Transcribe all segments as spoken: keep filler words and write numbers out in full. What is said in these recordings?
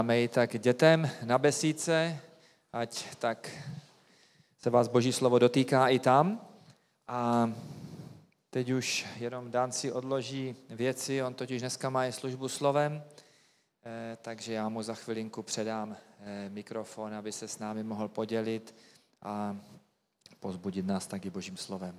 Máme i tak dětem na besídce, ať tak se vás Boží slovo dotýká i tam. A teď už jenom Dan si odloží věci, on totiž dneska má i službu slovem, eh, takže já mu za chvilinku předám eh, mikrofon, aby se s námi mohl podělit a povzbudit nás taky Božím slovem.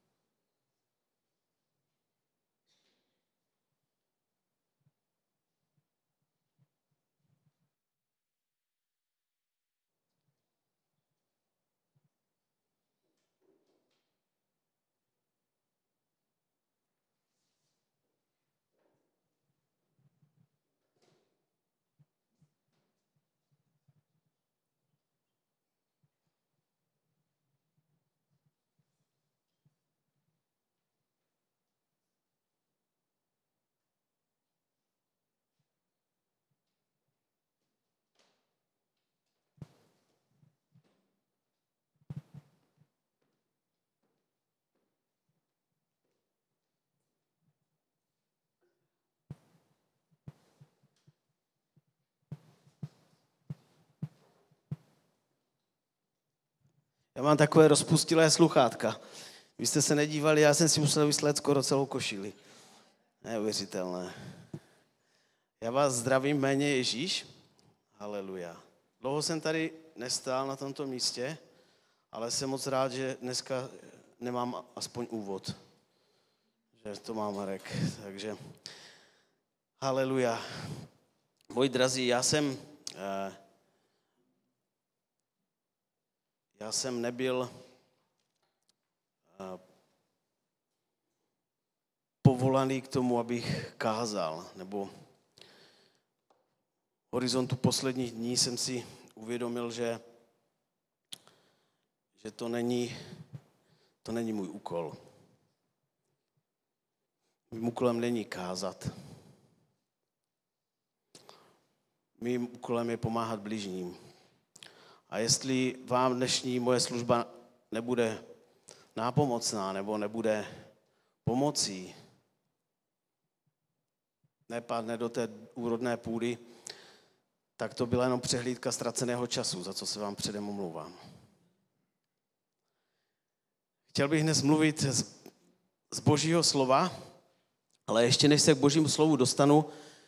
Já mám takové rozpustilé sluchátka. Vy jste se nedívali, já jsem si musel vyslet skoro celou košili. Neuvěřitelné. Já vás zdravím jméně Ježíš. Haleluja. Dlouho jsem tady nestál na tomto místě, ale jsem moc rád, že dneska nemám aspoň úvod. Že to má Marek. Takže haleluja. Moji drazí, já jsem... Eh, Já jsem nebyl povolaný k tomu, abych kázal, nebo v horizontu posledních dní jsem si uvědomil, že, že to není, to není můj úkol. Mým úkolem není kázat. Mým úkolem je pomáhat bližním. A jestli vám dnešní moje služba nebude nápomocná nebo nebude pomocí, nepadne do té úrodné půdy, tak to byla jenom přehlídka ztraceného času, za co se vám předem omlouvám. Chtěl bych dnes mluvit z, z Božího slova, ale ještě než se k Božímu slovu dostanu,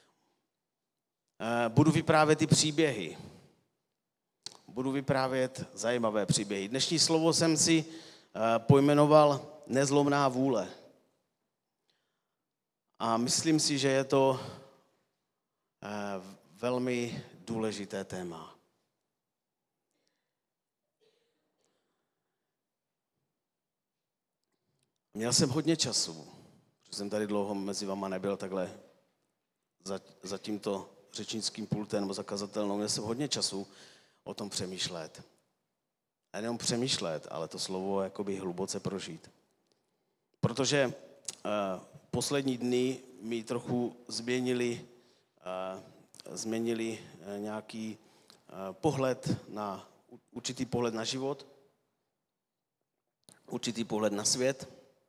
budu vyprávět ty příběhy. Budu vyprávět zajímavé příběhy. Dnešní slovo jsem si pojmenoval nezlomná vůle. A myslím si, že je to velmi důležité téma. Měl jsem hodně času, protože jsem tady dlouho mezi váma nebyl takhle za, za tímto řečnickým pultem nebo zakazatelnou. Měl jsem hodně času o tom přemýšlet. A nejenom přemýšlet, ale to slovo jakoby hluboce prožít. Protože uh, poslední dny mi trochu změnili, uh, změnili uh, nějaký uh, pohled na, určitý pohled na život, určitý pohled na svět.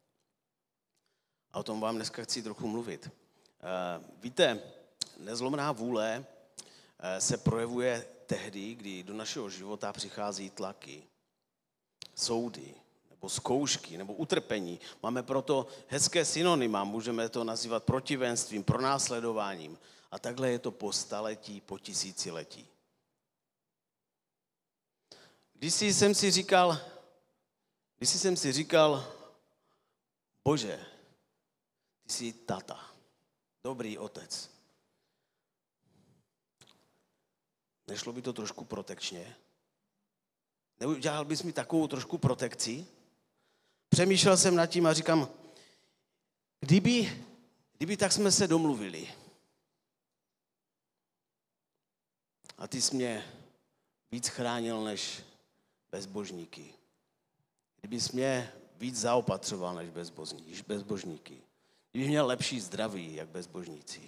A o tom vám dneska chci trochu mluvit. Uh, víte, nezlomná vůle uh, se projevuje tehdy, kdy do našeho života přichází tlaky, soudy, nebo zkoušky, nebo utrpení. Máme proto hezké synonyma, můžeme to nazývat protivenstvím, pronásledováním. A takhle je to po staletí, po tisíciletí. Když jsem si říkal, když jsem si říkal, Bože, ty jsi tata, dobrý otec. Nešlo by to trošku protekčně? Neudělal bys mi takovou trošku protekci? Přemýšlel jsem nad tím a říkám, kdyby, kdyby tak jsme se domluvili a ty jsi mě víc chránil než bezbožníky. Kdyby jsi mě víc zaopatřoval než bezbožníky. Kdyby měl lepší zdraví, jak bezbožníci.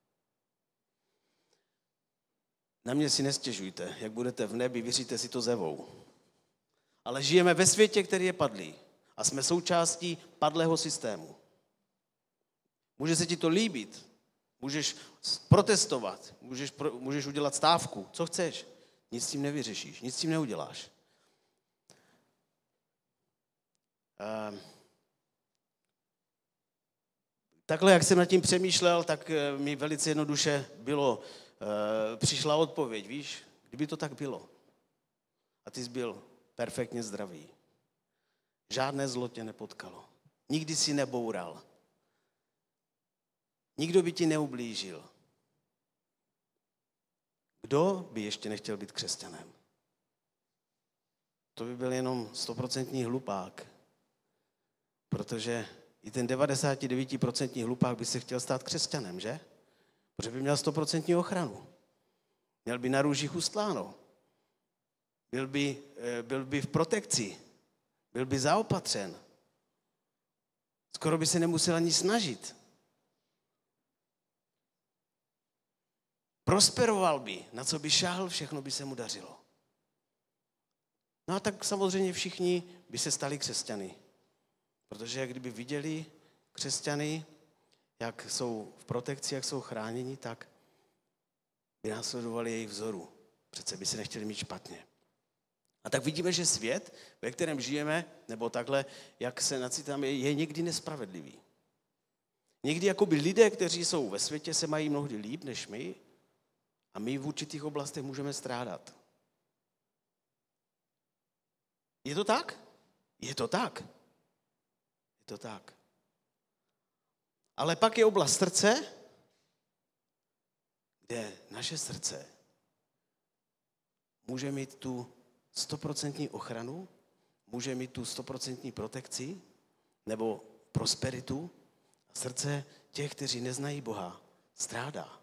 Na mě si nestěžujte, jak budete v nebi, vyříte si to zevou. Ale žijeme ve světě, který je padlý. A jsme součástí padlého systému. Může se ti to líbit, můžeš protestovat, můžeš, pro, můžeš udělat stávku, co chceš. Nic s tím nevyřešíš, nic s tím neuděláš. Um, takhle, jak jsem nad tím přemýšlel, tak mi velice jednoduše bylo, uh, přišla odpověď, víš, kdyby to tak bylo. A ty jsi byl perfektně zdravý. Žádné zlo tě nepotkalo. Nikdy si neboural. Nikdo by ti neublížil. Kdo by ještě nechtěl být křesťanem? To by byl jenom stoprocentní hlupák. Protože i ten devadesát devět procent hlupák by se chtěl stát křesťanem, že? Protože by měl stoprocentní ochranu. Měl by na růžích ustláno. Byl by, byl by v protekci. Byl by zaopatřen. Skoro by se nemusel ani snažit. Prosperoval by, na co by šáhl, všechno by se mu dařilo. No a tak samozřejmě všichni by se stali křesťany. Protože kdyby viděli křesťany, jak jsou v protekci, jak jsou chráněni, tak by následovali jejich vzoru. Přece by se nechtěli mít špatně. A tak vidíme, že svět, ve kterém žijeme, nebo takhle, jak se nacitáme, je někdy nespravedlivý. Někdy jakoby lidé, kteří jsou ve světě, se mají mnohdy líp než my a my v určitých oblastech můžeme strádat. Je to tak? Je to tak. Je to tak. Ale pak je oblast srdce, kde naše srdce může mít tu stoprocentní ochranu, může mít tu stoprocentní protekci nebo prosperitu. A srdce těch, kteří neznají Boha, strádá.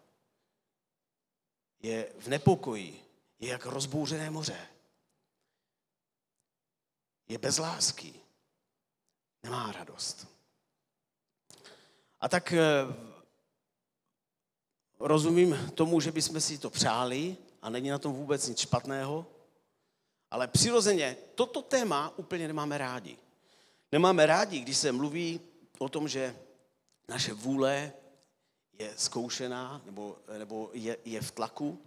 Je v nepokoji, je jak rozbouřené moře. Je bez lásky. Nemá radost. A tak rozumím tomu, že bychom si to přáli a není na tom vůbec nic špatného, ale přirozeně toto téma úplně nemáme rádi. Nemáme rádi, když se mluví o tom, že naše vůle je zkoušená nebo, nebo je, je v tlaku.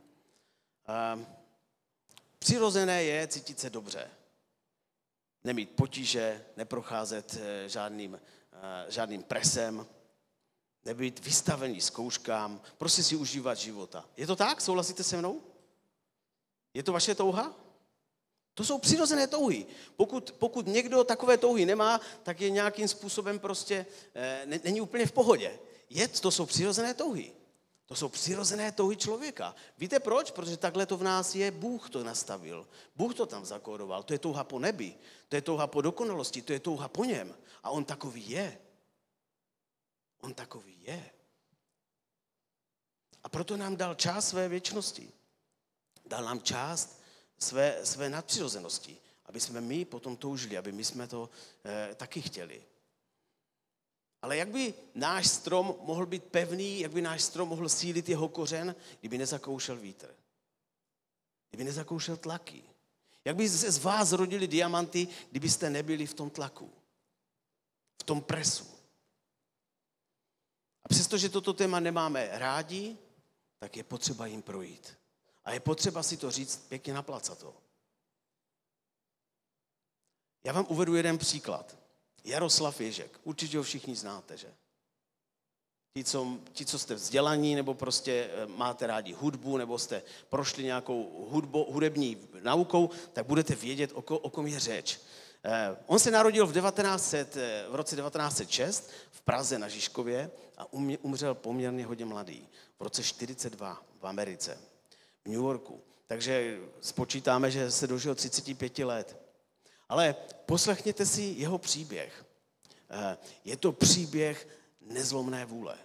Přirozené je cítit se dobře. Nemít potíže, neprocházet žádným, žádným presem, nebýt vystavený zkouškám, prostě si užívat života. Je to tak? Souhlasíte se mnou? Je to vaše touha? To jsou přirozené touhy. Pokud, pokud někdo takové touhy nemá, tak je nějakým způsobem prostě, ne, není úplně v pohodě. Je, to jsou přirozené touhy. To jsou přirozené touhy člověka. Víte proč? Protože takhle to v nás je, Bůh to nastavil. Bůh to tam zakódoval. To je touha po nebi. To je touha po dokonalosti. To je touha po něm. A on takový je. On takový je. A proto nám dal část své věčnosti. Dal nám část své, své nadpřirozenosti. Aby jsme my potom toužili, aby my jsme to eh, taky chtěli. Ale jak by náš strom mohl být pevný, jak by náš strom mohl sílit jeho kořen, kdyby nezakoušel vítr? Kdyby nezakoušel tlaky? Jak by se z vás rodili diamanty, kdybyste nebyli v tom tlaku? V tom presu? A přestože toto téma nemáme rádi, tak je potřeba jim projít. A je potřeba si to říct pěkně naplacato. Já vám uvedu jeden příklad. Jaroslav Ježek. Určitě ho všichni znáte, že? Ti co, ti, co jste vzdělaní, nebo prostě máte rádi hudbu, nebo jste prošli nějakou hudbo, hudební naukou, tak budete vědět, o, ko, o kom je řeč. Eh, on se narodil v, devatenáct set, v roce devatenáct set šest v Praze na Žižkově a um, umřel poměrně hodně mladý. V roce čtyřicet dva v Americe, v New Yorku. Takže spočítáme, že se dožil třicet pět let. Ale poslechněte si jeho příběh. Je to příběh nezlomné vůle.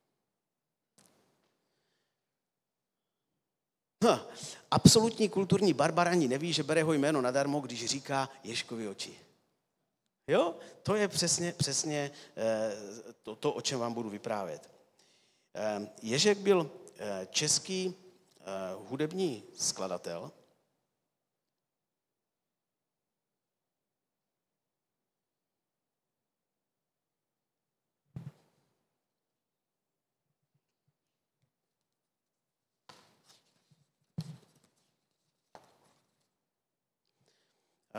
Ha, absolutní kulturní barbar ani neví, že bere jeho jméno nadarmo, když říká Ježkovy oči. Jo? To je přesně, přesně to, to, o čem vám budu vyprávět. Ježek byl český hudební skladatel.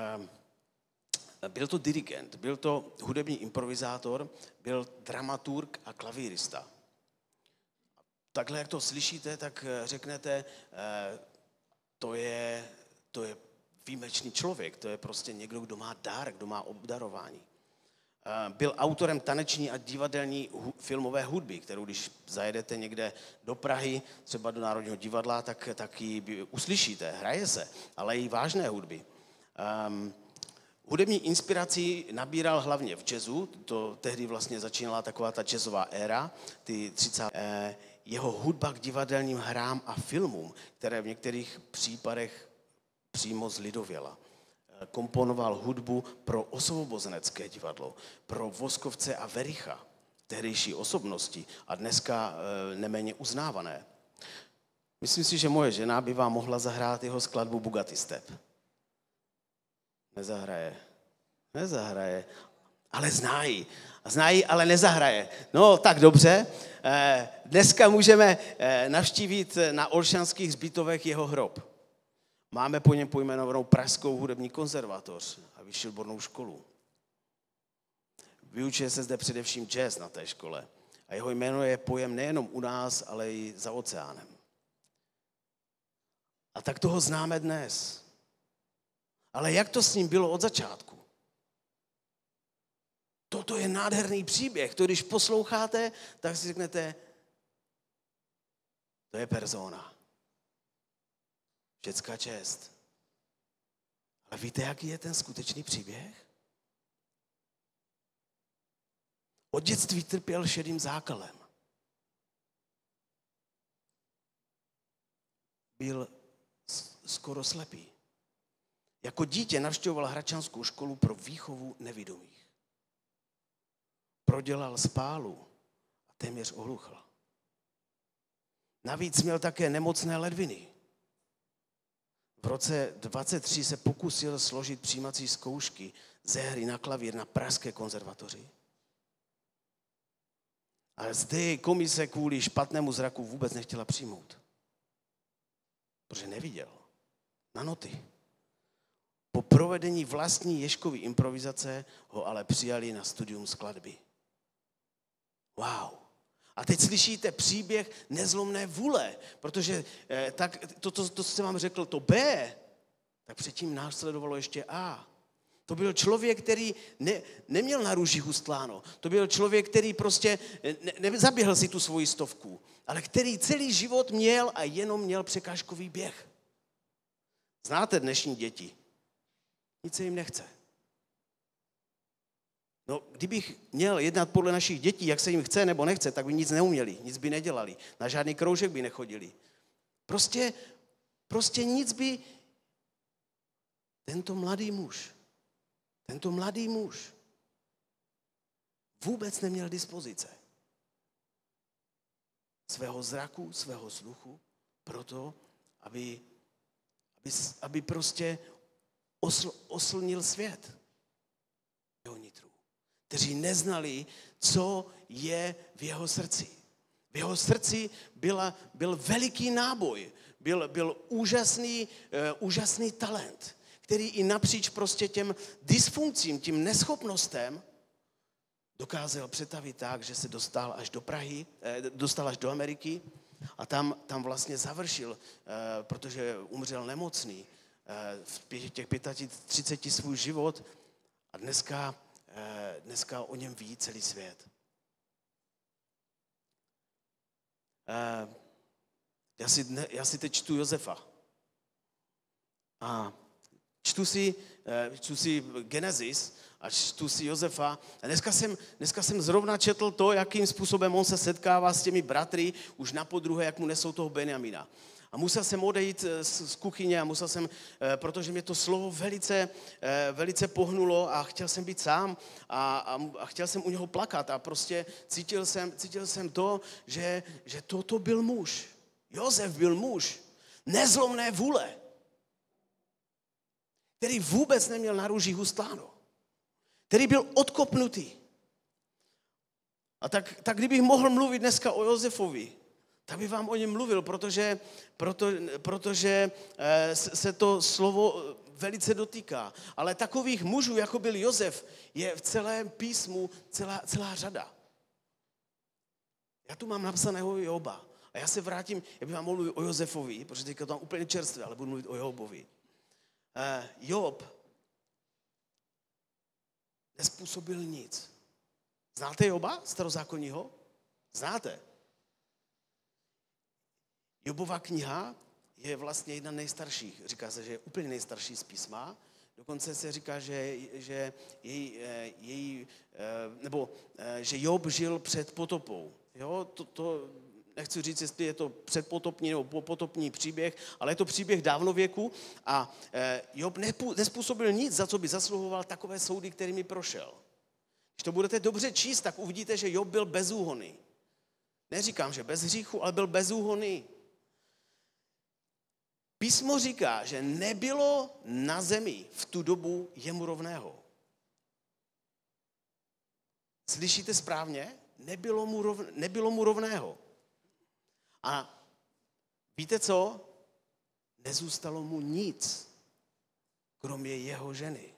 Byl to dirigent, byl to hudební improvizátor, byl dramaturg a klavírista. Takhle, jak to slyšíte, tak řeknete, to je, to je výjimečný člověk, to je prostě někdo, kdo má dar, kdo má obdarování. Byl autorem taneční a divadelní filmové hudby, kterou když zajedete někde do Prahy, třeba do Národního divadla, tak, tak ji uslyšíte, hraje se, ale i vážné hudby. Um, hudební inspiraci nabíral hlavně v jazzu, to tehdy vlastně začínala taková ta jazzová éra, ty třicátá Eh, jeho hudba k divadelním hrám a filmům, které v některých případech přímo zlidověla. Komponoval hudbu pro osvobozenecké divadlo, pro Voskovce a Vericha, tehdejší osobnosti a dneska e, neméně uznávané. Myslím si, že moje žena by vám mohla zahrát jeho skladbu Bugatti Step. Nezahraje. Nezahraje. Ale znají. Znají, ale nezahraje. No, tak dobře. E, dneska můžeme e, navštívit na Olšanských hřbitovech jeho hrob. Máme po něm pojmenovanou Pražskou hudební konzervatoř a vyšší odbornou školu. Vyučuje se zde především jazz na té škole a jeho jméno je pojem nejenom u nás, ale i za oceánem. A tak toho známe dnes. Ale jak to s ním bylo od začátku? Toto je nádherný příběh. To, když posloucháte, tak si řeknete, to je persona. Všecká čest. Ale víte, jaký je ten skutečný příběh? Od dětství trpěl šedým zákalem. Byl skoro slepý. Jako dítě navštěvoval Hradčanskou školu pro výchovu nevidomých. Prodělal spálu a téměř ohluchl. Navíc měl také nemocné ledviny. V roce dvacet tři se pokusil složit přijímací zkoušky ze hry na klavír na Pražské konzervatoři. Ale zde komise kvůli špatnému zraku vůbec nechtěla přijmout. Protože neviděl. Na noty. Po provedení vlastní Ježkovy improvizace ho ale přijali na studium skladby. Wow. A teď slyšíte příběh nezlomné vůle, protože eh, tak, to, to, to, co jsem vám řekl, to B, tak předtím následovalo ještě A. To byl člověk, který ne, neměl na růži hustláno. To byl člověk, který prostě ne, nezaběhl si tu svoji stovku, ale který celý život měl a jenom měl překážkový běh. Znáte dnešní děti? Nic se jim nechce. No, kdybych měl jednat podle našich dětí, jak se jim chce nebo nechce, tak by nic neuměli, nic by nedělali, na žádný kroužek by nechodili. Prostě, prostě nic by tento mladý muž, tento mladý muž vůbec neměl dispozice svého zraku, svého sluchu, proto, aby, aby, aby prostě osl, oslnil svět jeho nitru, kteří neznali, co je v jeho srdci. V jeho srdci byla, byl veliký náboj, byl, byl úžasný, uh, úžasný talent, který i napříč prostě těm dysfunkcím, tím neschopnostem dokázal přetavit tak, že se dostal až do Prahy, eh, dostal až do Ameriky a tam, tam vlastně završil, eh, protože umřel nemocný eh, v těch třiceti pěti svůj život a dneska, eh, dneska o něm ví celý svět. Eh, já, si dne, já si teď čtu Josefa a čtu si, čtu si Genesis a čtu si Josefa. A dneska jsem, dneska jsem zrovna četl to, jakým způsobem on se setkává s těmi bratry, už napodruhé, jak mu nesou toho Benjamina. A musel jsem odejít z kuchyně a musel jsem, protože mě to slovo velice, velice pohnulo a chtěl jsem být sám a, a, a chtěl jsem u něho plakat a prostě cítil jsem, cítil jsem to, že, že toto byl muž. Josef byl muž nezlomné vůle, který vůbec neměl na růži hustláno, který byl odkopnutý. A tak, tak kdybych mohl mluvit dneska o Josefovi, tak bych vám o něm mluvil, protože, proto, protože se to slovo velice dotýká. Ale takových mužů, jako byl Josef, je v celém písmu celá, celá řada. Já tu mám napsaného Joba. A já se vrátím, já bych vám mluvil o Josefovi, protože teďka to mám úplně čerstvé, ale budu mluvit o Jobovi. Uh, Job nespůsobil nic. Znáte Joba, starozákonního? Znáte? Jobova kniha je vlastně jedna nejstarších. Říká se, že je úplně nejstarší z písma. Dokonce se říká, že, že, její, její, nebo, že Job žil před potopou. Jo, to, to nechci říct, jestli je to předpotopní nebo popotopní příběh, ale je to příběh dávnověku a Job nespůsobil nic, za co by zasluhoval takové soudy, kterými prošel. Když to budete dobře číst, tak uvidíte, že Job byl bezúhonný. Neříkám, že bez hříchu, ale byl bezúhonný. Písmo říká, že nebylo na zemi v tu dobu jemu rovného. Slyšíte správně? Nebylo mu, rov, nebylo mu rovného. A víte co? Nezůstalo mu nic, kromě jeho ženy.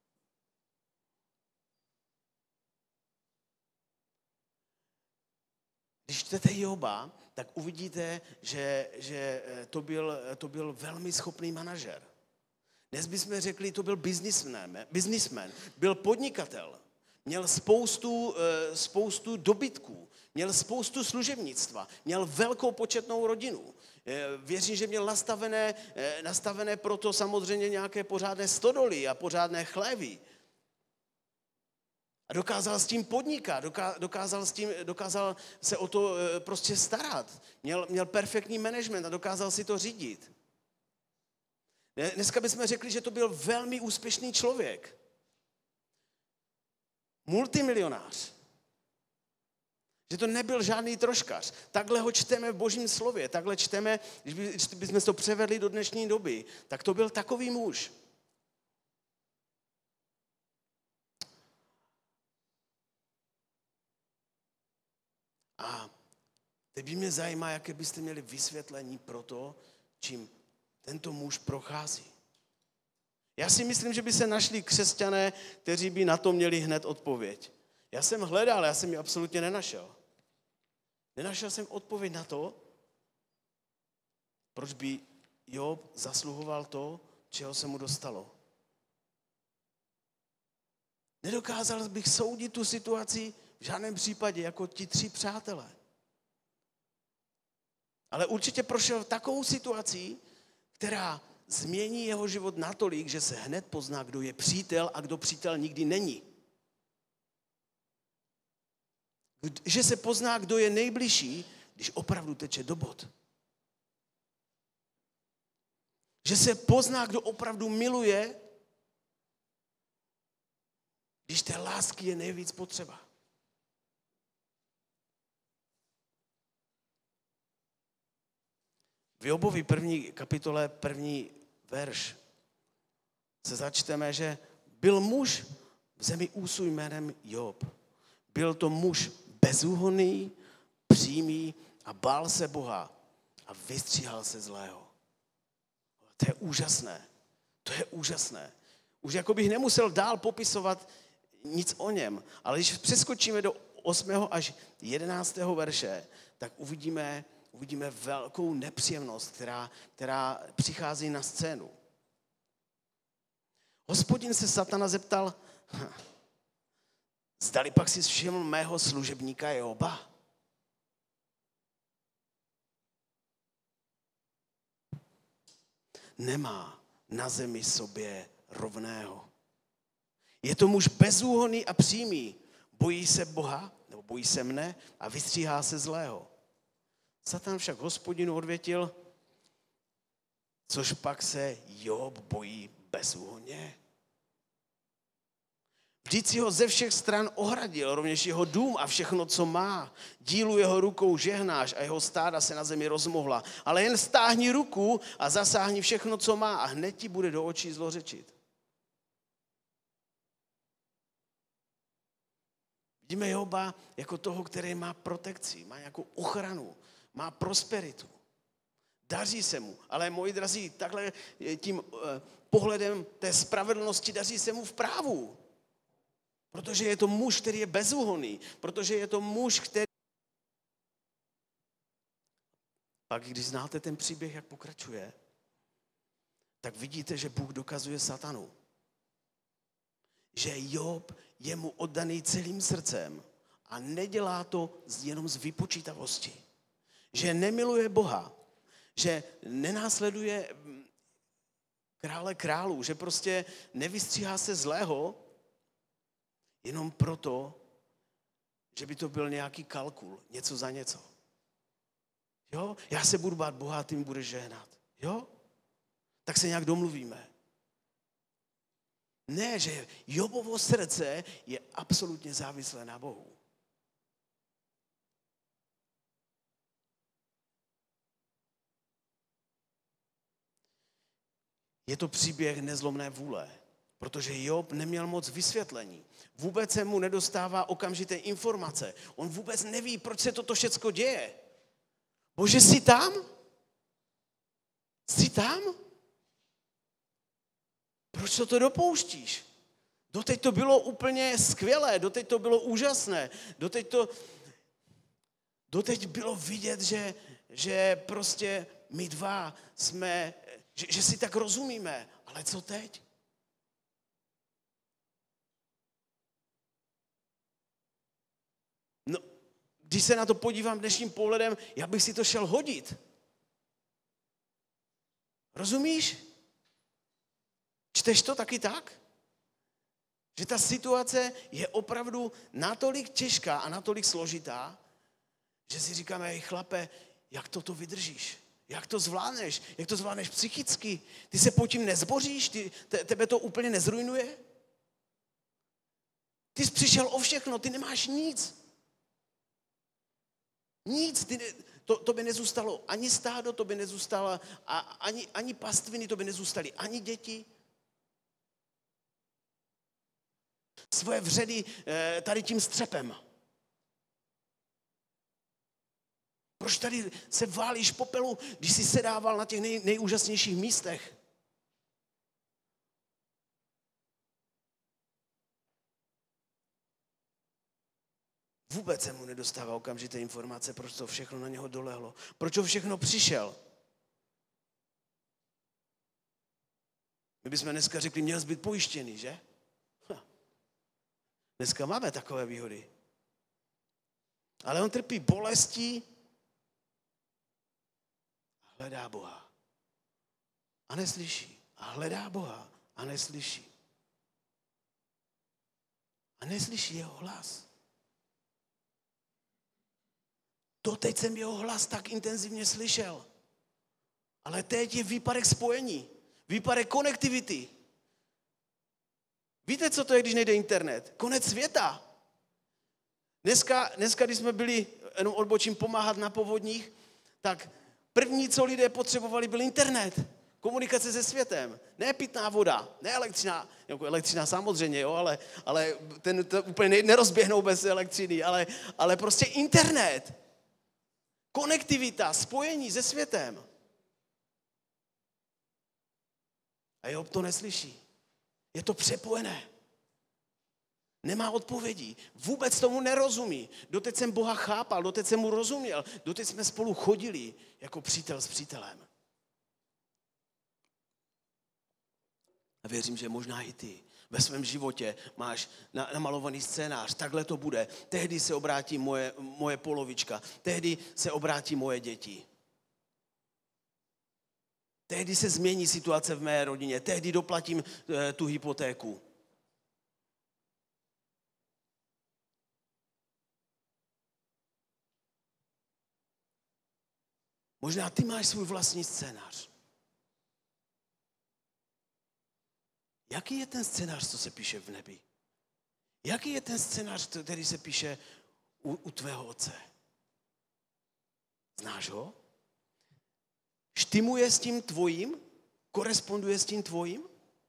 Když čtete Joba, tak uvidíte, že, že to, byl, to byl velmi schopný manažer. Dnes bychom řekli, to byl businessman, businessman, byl podnikatel, měl spoustu, spoustu dobytků, měl spoustu služebnictva, měl velkou početnou rodinu. Věřím, že měl nastavené, nastavené proto samozřejmě nějaké pořádné stodoly a pořádné chlévy. A dokázal s tím podnikat, dokázal, s tím, dokázal se o to prostě starat. Měl, měl perfektní management a dokázal si to řídit. Dneska bychom řekli, že to byl velmi úspěšný člověk. Multimilionář. Že to nebyl žádný troškař. Takhle ho čteme v Božím slově, takhle čteme, když bychom to převedli do dnešní doby, tak to byl takový muž. A teď by mě zajímá, jaké byste měli vysvětlení pro to, čím tento muž prochází. Já si myslím, že by se našli křesťané, kteří by na to měli hned odpověď. Já jsem hledal, já jsem ji absolutně nenašel. Nenašel jsem odpověď na to, proč by Job zasluhoval to, čeho se mu dostalo. Nedokázal bych soudit tu situaci v žádném případě jako ti tři přátelé. Ale určitě prošel takovou situací, která změní jeho život natolik, že se hned pozná, kdo je přítel a kdo přítel nikdy není. Že se pozná, kdo je nejbližší, když opravdu teče do bod. Že se pozná, kdo opravdu miluje, když té lásky je nejvíc potřeba. V Jobovi první kapitole, první verš se začteme, že byl muž v zemi Úsu jménem Job. Byl to muž bezúhonný, přímý a bál se Boha a vystříhal se zlého. To je úžasné. To je úžasné. Už jako bych nemusel dál popisovat nic o něm, ale když přeskočíme do osmého až jedenáctého verše, tak uvidíme, uvidíme velkou nepříjemnost, která, která přichází na scénu. Hospodin se Satana zeptal, zdali pak si všiml mého služebníka Joba? Nemá na zemi sobě rovného. Je to muž bezúhonný a přímý. Bojí se Boha, nebo bojí se mne a vystříhá se zlého. Satan však Hospodinu odvětil, což pak se Job bojí bezúhonně. Vždyť si ho ze všech stran ohradil, rovněž jeho dům a všechno, co má. Dílu jeho rukou žehnáš a jeho stáda se na zemi rozmohla. Ale jen stáhni ruku a zasáhni všechno, co má a hned ti bude do očí zlořečit. Vidíme Joba jako toho, který má protekci, má nějakou ochranu, má prosperitu. Daří se mu. Ale moji drazí, takhle tím pohledem té spravedlnosti daří se mu v právu. Protože je to muž, který je bezúhonný. Protože je to muž, který... Pak když znáte ten příběh, jak pokračuje, tak vidíte, že Bůh dokazuje satanu. Že Job je mu oddaný celým srdcem a nedělá to jenom z vypočítavosti. Že nemiluje Boha, že nenásleduje krále králů, že prostě nevystříhá se zlého jenom proto, že by to byl nějaký kalkul, něco za něco. Jo? Já se budu bát Boha, ty mi budeš žehnat. Jo? Tak se nějak domluvíme. Ne, že Jobovo srdce je absolutně závislé na Bohu. Je to příběh nezlomné vůle, protože Job neměl moc vysvětlení. Vůbec se mu nedostává okamžité informace. On vůbec neví, proč se toto všecko děje. Bože, jsi tam? Jsi tam? Proč to dopouštíš? Doteď to bylo úplně skvělé, doteď to bylo úžasné, doteď to, doteď bylo vidět, že, že prostě my dva jsme, že, že si tak rozumíme, ale co teď? No, když se na to podívám dnešním pohledem, já bych si to šel hodit. Rozumíš? Čteš to taky tak? Že ta situace je opravdu natolik těžká a natolik složitá, že si říkáme, hej chlape, jak toto vydržíš? Jak to zvládneš? Jak to zvládneš psychicky? Ty se pod tím nezboříš? Ty, te, tebe to úplně nezrujnuje? Ty jsi přišel o všechno, ty nemáš nic. Nic, ty ne, to, to by nezůstalo ani stádo, to by nezůstalo, a, ani, ani pastviny, to by nezůstaly, ani děti. Svoje vředy tady tím střepem. Proč tady se válíš popelu, když jsi sedával na těch nej, nejúžasnějších místech? Vůbec se mu nedostává okamžité informace, proč to všechno na něho dolehlo. Proč to všechno přišel. My bychom dneska řekli, měl jsi být pojištěný, že? Dneska máme takové výhody. Ale on trpí bolestí a hledá Boha. A neslyší. A hledá Boha a neslyší. A neslyší jeho hlas. Doteď jsem jeho hlas tak intenzivně slyšel. Ale teď je výpadek spojení. Výpadek konektivity. Víte, co to je, když nejde internet? Konec světa. Dneska, dneska, když jsme byli, jenom odbočím, pomáhat na povodních, tak první, co lidé potřebovali, byl internet. Komunikace se světem. Ne pitná voda, ne elektřina, jako elektřina samozřejmě, jo, ale, ale ten, ten úplně nerozběhnou bez elektřiny, ale, ale prostě internet. Konektivita, spojení se světem. A Job to neslyší. Je to přepojené. Nemá odpovědí. Vůbec tomu nerozumí. Doteď jsem Boha chápal, doteď jsem mu rozuměl, doteď jsme spolu chodili jako přítel s přítelem. A věřím, že možná i ty ve svém životě máš namalovaný scénář. Takhle to bude. Tehdy se obrátí moje, moje polovička. Tehdy se obrátí moje děti. Tehdy se změní situace v mé rodině. Tehdy doplatím e, tu hypotéku. Možná ty máš svůj vlastní scénář. Jaký je ten scénář, co se píše v nebi? Jaký je ten scénář, který se píše u, u tvého otce? Znáš ho? Štimuje s tím tvojím? Koresponduje s tím tvojím?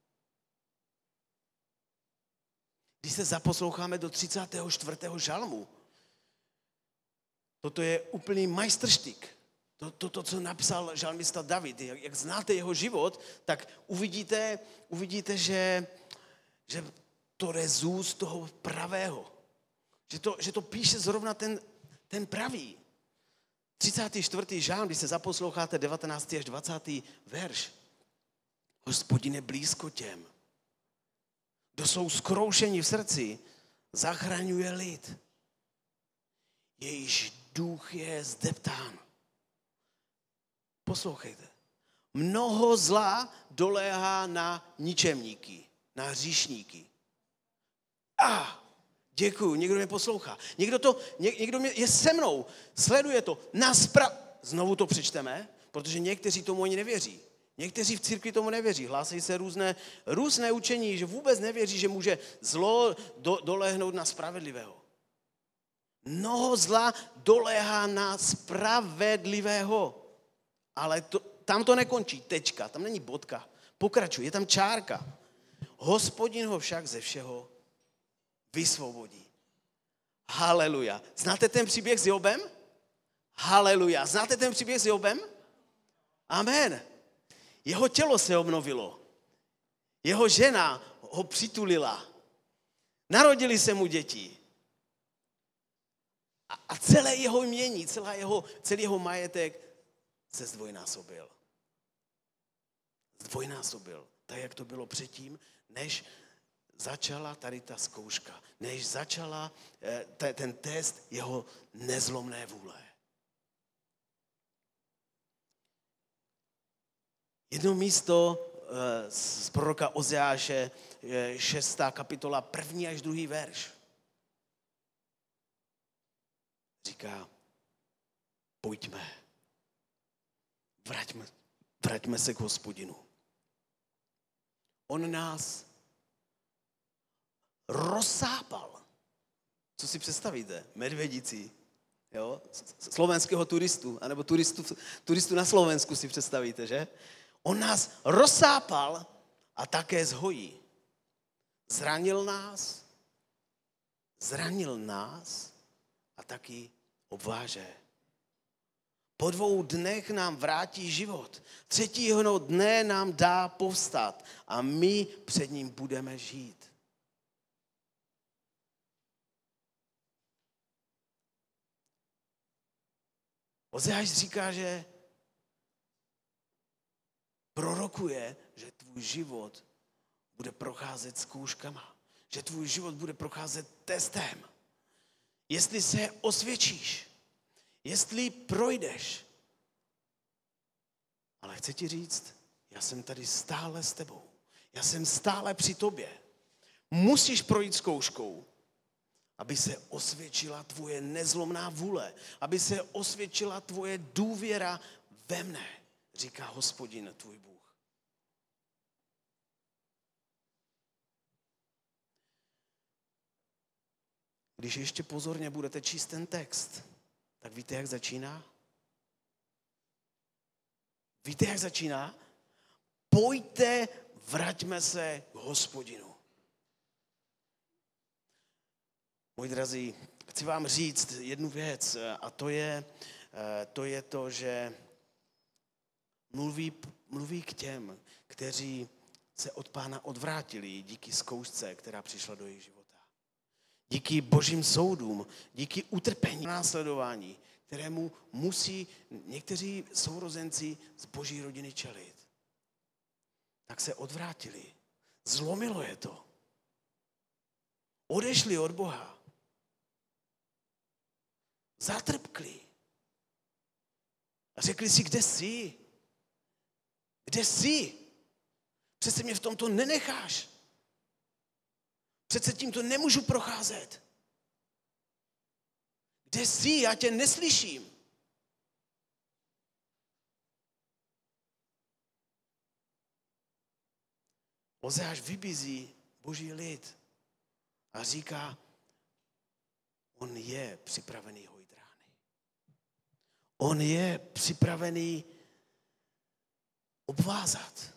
Když se zaposloucháme do třicátého čtvrtého žalmu, toto je úplný majstrštyk. To, to, to co napsal žalmista David, jak, jak znáte jeho život, tak uvidíte, uvidíte že, že to jde z úst toho pravého. Že to, že to píše zrovna ten, ten pravý. třicátý čtvrtý žálm, když se zaposloucháte devatenáctý až dvacátý verš. Hospodin je blízko těm, kdo jsou zkroušeni v srdci, zachraňuje lid. Jejíž duch je zdeptán. Poslouchejte. Mnoho zla doléhá na ničemníky, na hříšníky. A děkuju, někdo mě poslouchá. Někdo, to, ně, někdo mě, je se mnou, sleduje to. Na spra- Znovu to přečteme, protože někteří tomu ani nevěří. Někteří v církvi tomu nevěří. Hlásají se různé, různé učení, že vůbec nevěří, že může zlo do, dolehnout na spravedlivého. Mnoho zla doléhá na spravedlivého. Ale to, tam to nekončí, tečka, tam není bodka. Pokračuje, je tam čárka. Hospodin ho však ze všeho vysvobodí. Haleluja. Znáte ten příběh s Jobem? Haleluja. Znáte ten příběh s Jobem? Amen. Jeho tělo se obnovilo. Jeho žena ho přitulila. Narodili se mu děti. A, a celé jeho jmění, celá jeho, celý jeho majetek se zdvojnásobil. Zdvojnásobil. Tak, jak to bylo předtím, než začala tady ta zkouška, než začala eh, ten test jeho nezlomné vůle. Jedno místo eh, z proroka Ozeáše, eh, šestá kapitola, první až druhý verš. Říká, pojďme, vraťme, vraťme se k Hospodinu. On nás rozsápal. Co si představíte? Medvědici, jo? Slovenského turistu, anebo turistu, turistu na Slovensku si představíte, že? On nás rozsápal a také zhojí. Zranil nás, zranil nás a taky obváže. Po dvou dnech nám vrátí život. Třetího dne nám dá povstat a my před ním budeme žít. Ozeáš říká, že prorokuje, že tvůj život bude procházet zkouškama. Že tvůj život bude procházet testem. Jestli se osvědčíš, jestli projdeš. Ale chci ti říct, já jsem tady stále s tebou. Já jsem stále při tobě. Musíš projít zkouškou, aby se osvědčila tvoje nezlomná vůle, aby se osvědčila tvoje důvěra ve mne, říká Hospodin tvůj Bůh. Když ještě pozorně budete číst ten text, tak víte, jak začíná? Víte, jak začíná? Pojďte, vraťme se k Hospodinu. Moji drazí, chci vám říct jednu věc a to je to, je to že mluví, mluví k těm, kteří se od Pána odvrátili díky zkoušce, která přišla do jejich života. Díky božím soudům, díky utrpení, následování, kterému musí někteří sourozenci z boží rodiny čelit. Tak se odvrátili. Zlomilo je to. Odešli od Boha. Zatrpkli. A řekli si, kde jsi? Kde jsi? Přece mě v tomto nenecháš. Přece tímto nemůžu procházet. Kde jsi? Já tě neslyším. Ozeáš vybízí boží lid a říká, on je připravený hojit rány. On je připravený obvázat.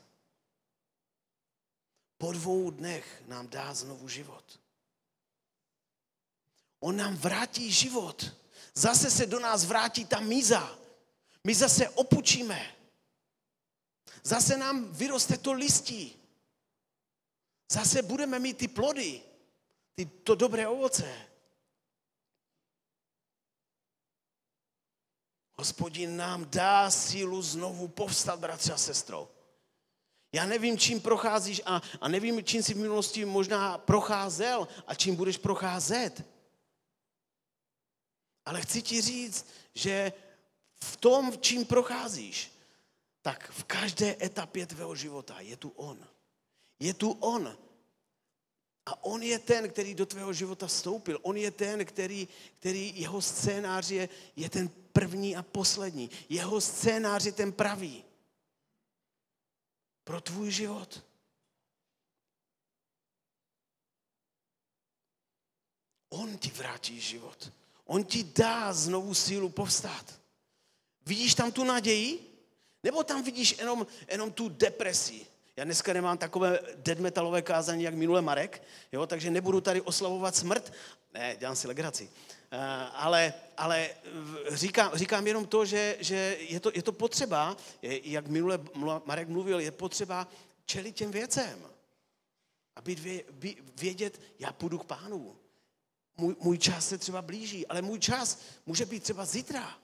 Po dvou dnech nám dá znovu život. On nám vrátí život. Zase se do nás vrátí ta míza. My zase opučíme. Zase nám vyroste to listí. Zase budeme mít ty plody, ty, to dobré ovoce. Hospodin nám dá sílu znovu povstat, bratře a sestro. Já nevím, čím procházíš a, a nevím, čím jsi v minulosti možná procházel a čím budeš procházet. Ale chci ti říct, že v tom, čím procházíš, tak v každé etapě tvého života je tu on. Je tu on. A on je ten, který do tvého života vstoupil. On je ten, který, který jeho scénář je, je ten první a poslední. Jeho scénář je ten pravý. Pro tvůj život. On ti vrátí život. On ti dá znovu sílu povstát. Vidíš tam tu naději? Nebo tam vidíš jenom, jenom tu depresi? Já dneska nemám takové death metalové kázání, jak minule Marek, jo, takže nebudu tady oslavovat smrt. Ne, dělám si legraci. Uh, ale ale říkám, říkám jenom to, že, že je, to, je to potřeba, je, jak minule Marek mluvil, je potřeba čelit těm věcem. A být vě, být, vědět, já půjdu k Pánu. Můj, můj čas se třeba blíží, ale můj čas může být třeba zítra.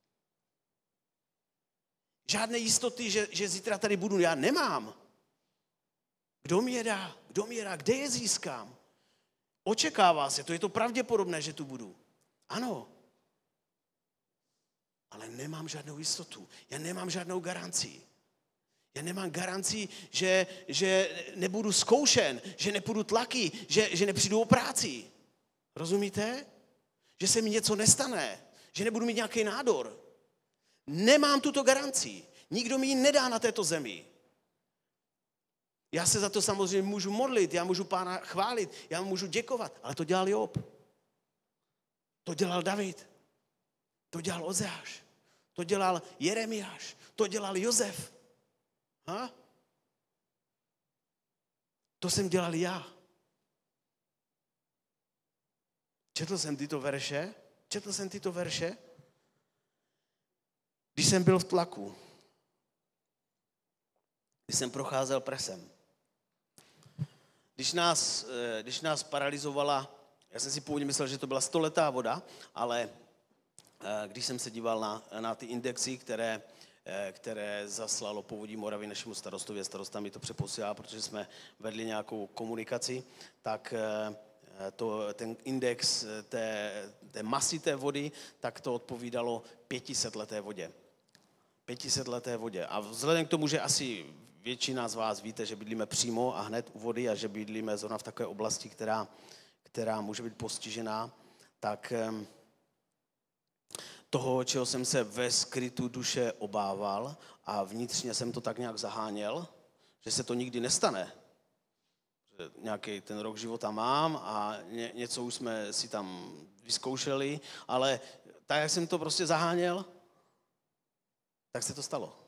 Žádné jistoty, že, že zítra tady budu, já nemám. Kdo mi je dá? Kdo mi je dá? Kde je získám? Očekává se to, je to pravděpodobné, že tu budu. Ano. Ale nemám žádnou jistotu. Já nemám žádnou garanci. Já nemám garanci, že, že nebudu zkoušen, že nepůjdu tlaky, že, že nepřijdu o práci. Rozumíte? Že se mi něco nestane, že nebudu mít nějaký nádor. Nemám tuto garanci. Nikdo mi ji nedá na této zemi. Já se za to samozřejmě můžu modlit, já můžu Pána chválit, já mu můžu děkovat, ale to dělal Job. To dělal David. To dělal Ozeáš. To dělal Jeremiáš. To dělal Josef. Ha? To jsem dělal já. Četl jsem tyto verše? Četl jsem tyto verše? Když jsem byl v tlaku, když jsem procházel presem, když nás, když nás paralyzovala, já jsem si původně myslel, že to byla stoletá voda, ale když jsem se díval na, na ty indexy, které, které zaslalo Povodí Moravy našemu starostovi, starosta mi to přeposílá, protože jsme vedli nějakou komunikaci, tak to, ten index té, té masy té vody, tak to odpovídalo pětisetleté vodě. pětisetleté vodě. A vzhledem k tomu, že asi většina z vás víte, že bydlíme přímo a hned u vody a že bydlíme zrovna v takové oblasti, která, která může být postižená, tak toho, čeho jsem se ve skrytu duše obával a vnitřně jsem to tak nějak zaháněl, že se to nikdy nestane. Že nějaký ten rok života mám a ně, něco už jsme si tam vyzkoušeli, ale tak, jak jsem to prostě zaháněl, tak se to stalo.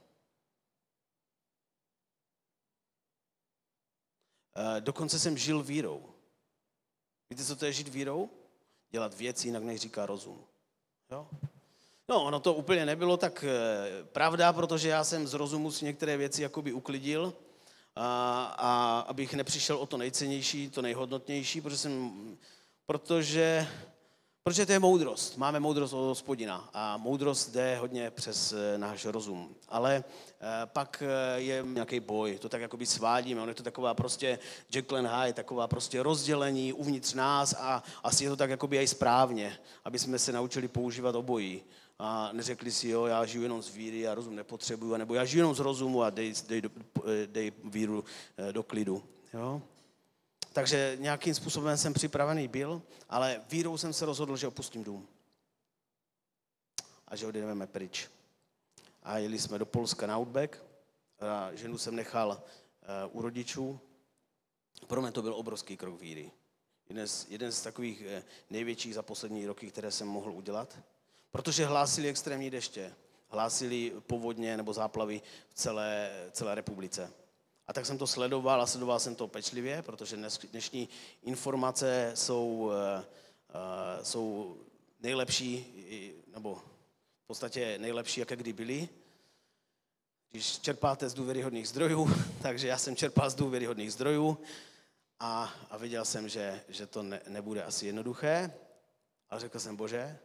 Dokonce jsem žil vírou. Víte, co to je žít vírou? Dělat věci jinak, než říká rozum. Jo? No, ono to úplně nebylo tak pravda, protože já jsem z rozumu si některé věci jakoby uklidil, a, a abych nepřišel o to nejcennější, to nejhodnotnější, protože jsem, protože, protože to je moudrost. Máme moudrost od Hospodina a moudrost jde hodně přes náš rozum. Ale pak je nějaký boj, to tak jakoby svádíme, on je to taková prostě Jekyll and Hyde, taková prostě rozdělení uvnitř nás a asi je to tak jakoby i správně, aby jsme se naučili používat obojí. A neřekli si, jo, já žiju jenom z víry a rozum nepotřebuju, nebo já žiju jenom z rozumu a dej, dej, dej víru do klidu. Jo? Takže nějakým způsobem jsem připravený byl, ale vírou jsem se rozhodl, že opustím dům. A že odjedeme pryč. A jeli jsme do Polska na Outback. A ženu jsem nechal u rodičů. Pro mě to byl obrovský krok víry. Jeden z, jeden z takových největších za poslední roky, které jsem mohl udělat. Protože hlásili extrémní deště. Hlásili povodně nebo záplavy v celé, celé republice. A tak jsem to sledoval a sledoval jsem to pečlivě, protože dnešní informace jsou, jsou nejlepší, nebo podstatě nejlepší, jaké kdy byly. Když čerpáte z důvěryhodných zdrojů, takže já jsem čerpal z důvěryhodných zdrojů a, a viděl jsem, že, že to ne, nebude asi jednoduché. A řekl jsem, Bože,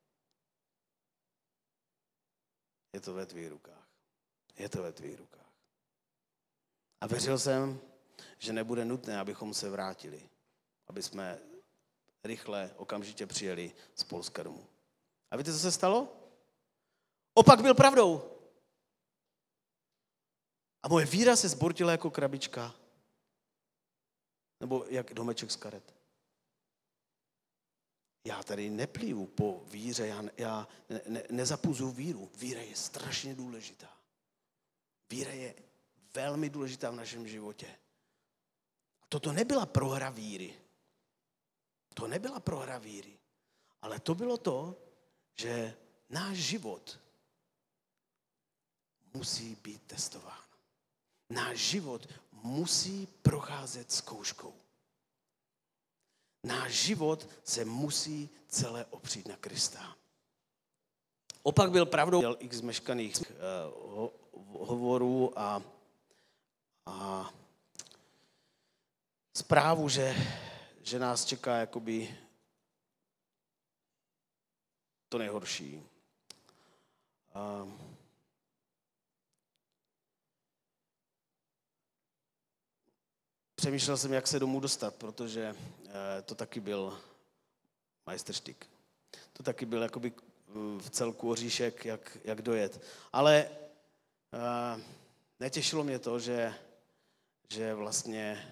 je to ve tvých rukách. Je to ve tvých rukách. A věřil jsem, že nebude nutné, abychom se vrátili. Aby jsme rychle, okamžitě přijeli z Polska domů. A víte, co se stalo? Opak byl pravdou. A moje víra se zbortila jako krabička. Nebo jak domeček z karet. Já tady neplývu po víře, já, já ne, ne, nezapuzuju víru. Víra je strašně důležitá. Víra je velmi důležitá v našem životě. A toto nebyla prohra víry. To nebyla prohra víry. Ale to bylo to, že náš život musí být testován. Náš život musí procházet zkouškou. Náš život se musí celé opřít na Krista. Opak byl pravdou. Měl x zmeškaných uh, hovorů a, a zprávu, že, že nás čeká jakoby to nejhorší. Uh, Přemýšlel jsem, jak se domů dostat, protože to taky byl majstrštyk. To taky byl jakoby v celku oříšek, jak, jak dojet. Ale uh, netěšilo mě to, že, že vlastně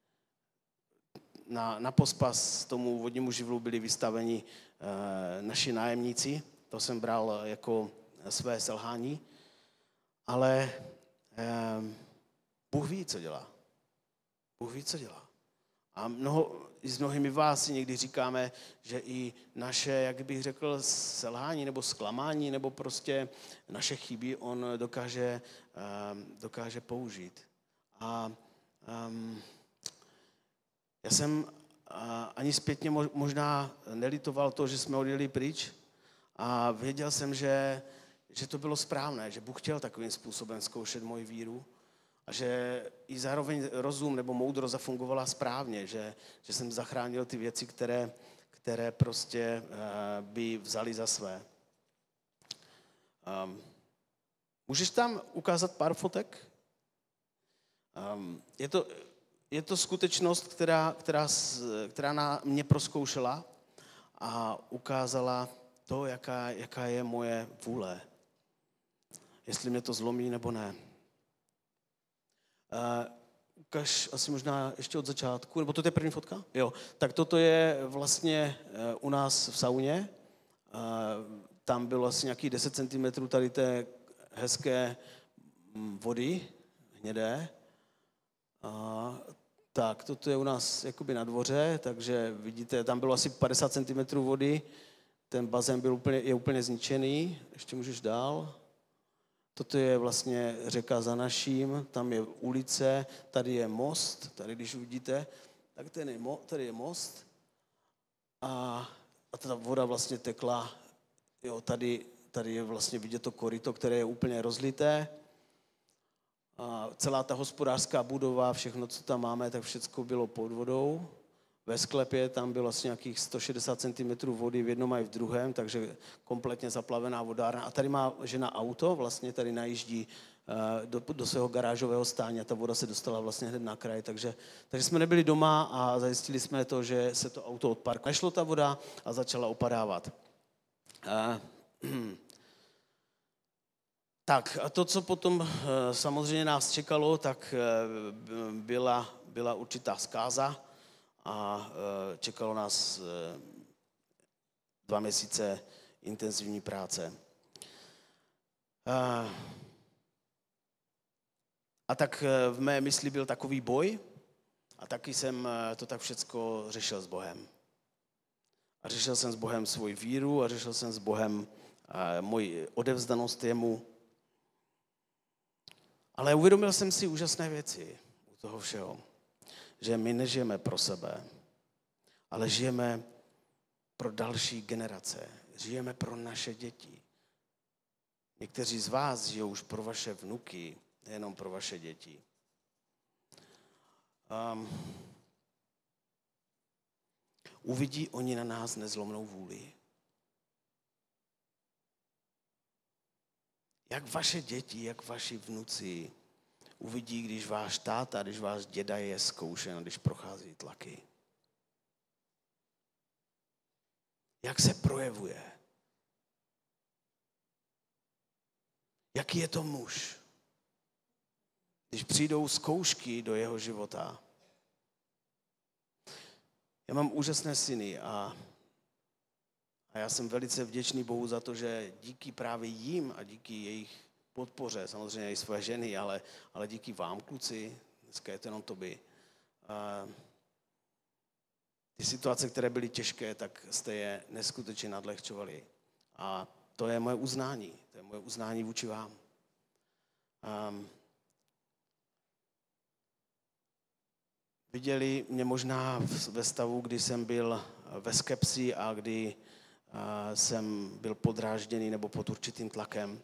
na, na pospas tomu vodnímu živlu byli vystaveni uh, naši nájemníci. To jsem bral jako své selhání. Ale uh, Bůh ví, co dělá. Bůh ví, co dělá. A mnoho, i s mnohými vás si někdy říkáme, že i naše, jak bych řekl, selhání nebo zklamání, nebo prostě naše chyby on dokáže, um, dokáže použít. A um, já jsem uh, ani zpětně možná nelitoval to, že jsme odjeli pryč a věděl jsem, že, že to bylo správné, že Bůh chtěl takovým způsobem zkoušet moji víru. A že i zároveň rozum nebo moudrost zafungovala správně, že, že jsem zachránil ty věci, které, které prostě uh, by vzali za své. Um, můžeš tam ukázat pár fotek? Um, je, to, je to skutečnost, která, která, která na mě prozkoušela a ukázala to, jaká, jaká je moje vůle. Jestli mě to zlomí nebo ne. Uh, ukaž asi možná ještě od začátku, nebo to je první fotka? Jo, tak toto je vlastně uh, u nás v sauně. Uh, tam bylo asi nějakých deset centimetrů tady té hezké vody, hnědé. Uh, tak, toto je u nás jakoby na dvoře, takže vidíte, tam bylo asi padesát centimetrů vody. Ten bazén byl úplně, je úplně zničený. Ještě můžeš dál. Toto je vlastně řeka za naším, tam je ulice, tady je most, tady když uvidíte, tak ten je mo, tady je most a, a ta voda vlastně tekla, jo, tady, tady je vlastně vidět to koryto, které je úplně rozlité. A celá ta hospodářská budova, všechno, co tam máme, tak všechno bylo pod vodou. Ve sklepě tam bylo asi nějakých sto šedesát centimetrů vody v jednom a i v druhém, takže kompletně zaplavená vodárna. A tady má žena auto, vlastně tady najíždí do, do svého garážového stání a ta voda se dostala vlastně hned na kraj. Takže, takže jsme nebyli doma a zajistili jsme to, že se to auto odparklo. Nešlo ta voda a začala opadávat. A, tak a to, co potom samozřejmě nás čekalo, tak byla, byla určitá zkáza. A čekalo nás dva měsíce intenzivní práce. A tak v mé mysli byl takový boj a taky jsem to tak všecko řešil s Bohem. A řešil jsem s Bohem svoji víru a řešil jsem s Bohem moji odevzdanost jemu. Ale uvědomil jsem si úžasné věci u toho všeho. Že my nežijeme pro sebe, ale žijeme pro další generace. Žijeme pro naše děti. Někteří z vás žijou už pro vaše vnuky, nejenom pro vaše děti. Um, uvidí oni na nás nezlomnou vůli? Jak vaše děti, jak vaši vnuci uvidí, když váš táta, když váš děda je zkoušen, když prochází tlaky? Jak se projevuje? Jaký je to muž? Když přijdou zkoušky do jeho života. Já mám úžasné syny a, a já jsem velice vděčný Bohu za to, že díky právě jim a díky jejich podpoře, samozřejmě i své ženy, ale, ale díky vám, kluci, dneska je to jenom tobě, a ty situace, které byly těžké, tak jste je neskutečně nadlehčovali. A to je moje uznání. To je moje uznání vůči vám. Um, viděli mě možná ve stavu, kdy jsem byl ve skepsi a kdy uh, jsem byl podrážděný nebo pod určitým tlakem.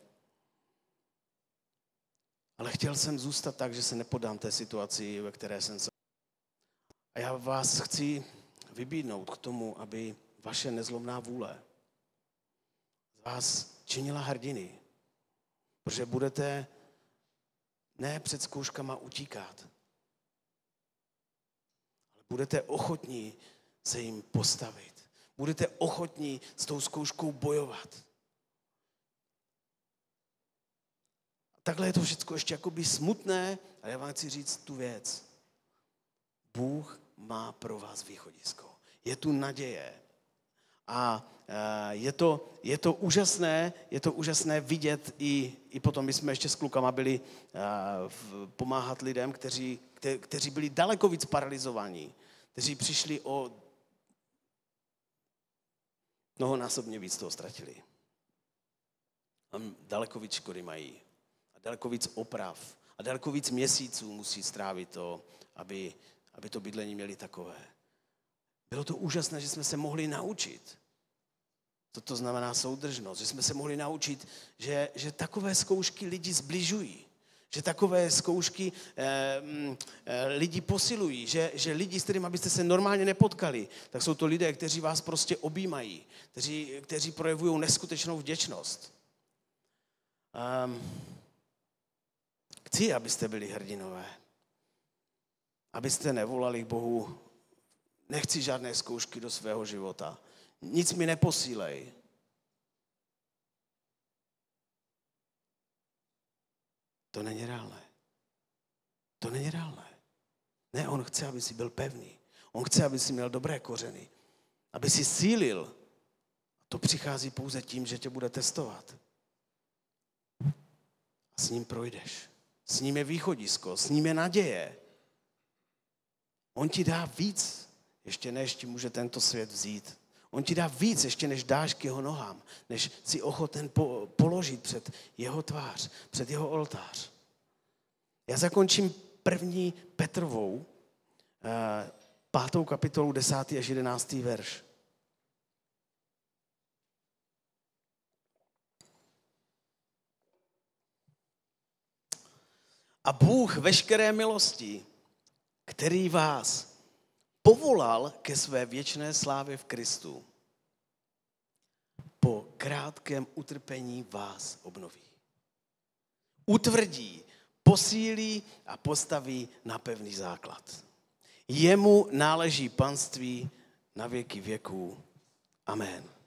Ale chtěl jsem zůstat tak, že se nepodám té situaci, ve které jsem se. A já vás chci vybídnout k tomu, aby vaše nezlomná vůle z vás činila hrdiny. Protože budete ne před zkouškama utíkat, ale budete ochotní se jim postavit. Budete ochotní s tou zkouškou bojovat. A takhle je to všechno ještě jakoby smutné, ale já vám chci říct tu věc. Bůh má pro vás východisko. Je tu naděje. A je to, je to úžasné, je to úžasné vidět i, i potom, my jsme ještě s klukama byli pomáhat lidem, kteří, kte, kteří byli daleko víc paralizovaní, kteří přišli o mnohonásobně víc toho ztratili. A daleko víc škody mají. A daleko víc oprav. A daleko víc měsíců musí strávit to, aby, aby to bydlení měli takové. Bylo to úžasné, že jsme se mohli naučit. Co to znamená soudržnost. Že jsme se mohli naučit, že, že takové zkoušky lidi zbližují. Že takové zkoušky eh, eh, lidi posilují. Že, že lidi, s kterými byste se normálně nepotkali, tak jsou to lidé, kteří vás prostě objímají. Kteří, kteří projevují neskutečnou vděčnost. Um, chci, abyste byli hrdinové. Abyste nevolali k Bohu, nechci žádné zkoušky do svého života. Nic mi neposílej. To není reálné. To není reálné. Ne, on chce, aby jsi byl pevný. On chce, aby jsi měl dobré kořeny. Aby jsi sílil. A to přichází pouze tím, že tě bude testovat. A s ním projdeš. S ním je východisko, s ním je naděje. On ti dá víc, ještě než ti může tento svět vzít. On ti dá víc, ještě než dáš k jeho nohám, než si ochoten po, položit před jeho tvář, před jeho oltář. Já zakončím první Petrovou, eh, pátou kapitolu, desátý až jedenáctý verš. A Bůh veškeré milosti, který vás povolal ke své věčné slávě v Kristu, po krátkém utrpení vás obnoví. Utvrdí, posílí a postaví na pevný základ. Jemu náleží panství na věky věků. Amen.